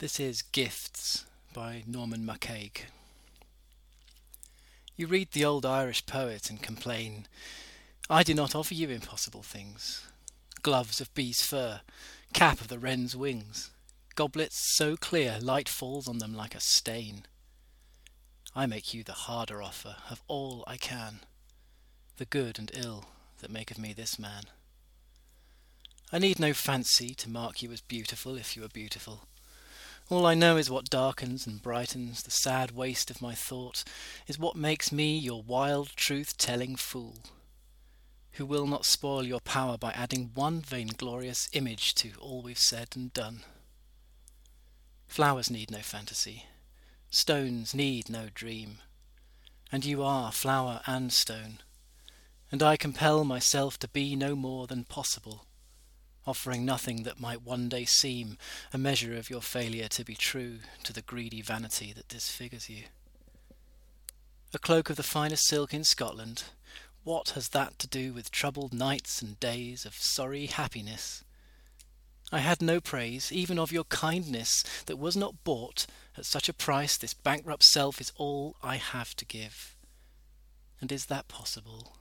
This is Gifts by Norman MacCaig. You read the old Irish poet and complain, I do not offer you impossible things. Gloves of bee's fur, cap of the wren's wings, goblets so clear light falls on them like a stain. I make you the harder offer of all I can, the good and ill that make of me this man. I need no fancy to mark you as beautiful if you are beautiful. All I know is what darkens and brightens the sad waste of my thought, is what makes me your wild truth-telling fool, who will not spoil your power by adding one vainglorious image to all we've said and done. Flowers need no fantasy, stones need no dream, and you are flower and stone, and I compel myself to be no more than possible, offering nothing that might one day seem a measure of your failure to be true to the greedy vanity that disfigures you. A cloak of the finest silk in Scotland, what has that to do with troubled nights and days of sorry happiness? I had no praise, even of your kindness, that was not bought at such a price. This bankrupt self is all I have to give. And is that possible?